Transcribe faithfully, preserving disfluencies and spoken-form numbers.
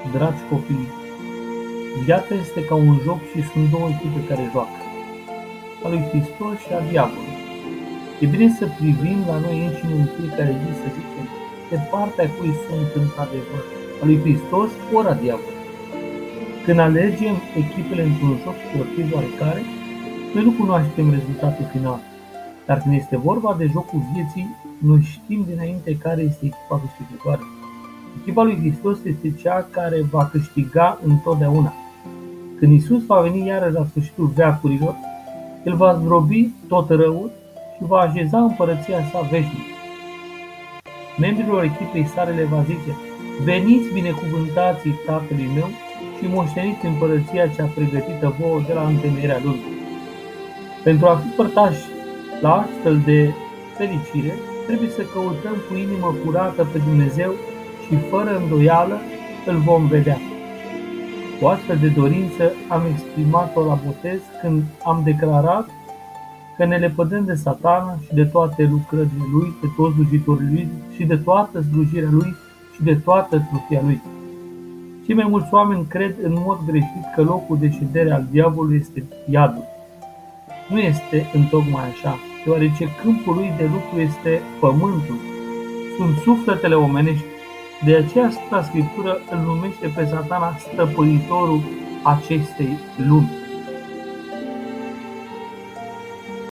Dragi copii, viața este ca un joc și sunt două echipe care joacă, a lui Hristos și a diavolului. E bine să privim la noi înșine în fiecare zi, să zicem, de partea cui sunt într-adevăr, a lui Hristos ori a diavolului. Când alegem echipele într-un joc sportiv oarecare, noi nu cunoaștem rezultatul final, dar când este vorba de jocul vieții, noi știm dinainte care este echipa câștigătoare. Echipa lui Hristos este cea care va câștiga întotdeauna. Când Iisus va veni iarăși la sfârșitul veacurilor, El va zdrobi tot răul și va așeza împărăția sa veșnică. Membrilor echipei sale le va zice: veniți binecuvântații Tatălui meu și moșteniți împărăția cea pregătită vouă de la întemeierea lumii. Pentru a fi părtași la astfel de fericire, trebuie să căutăm cu inimă curată pe Dumnezeu și fără îndoială îl vom vedea. O astfel de dorință am exprimat-o la botez când am declarat că ne lepădăm de Satana și de toate lucrările lui, de toți slujitorii lui și de toată slujirea lui și de toată trufia lui. Cei mai mulți oameni cred în mod greșit că locul de ședere al diavolului este iadul. Nu este întocmai așa, deoarece câmpul lui de lucru este pământul, sunt sufletele omenești. De aceea Sfânta Scriptură îl numește pe Satana stăpânitorul acestei lumi.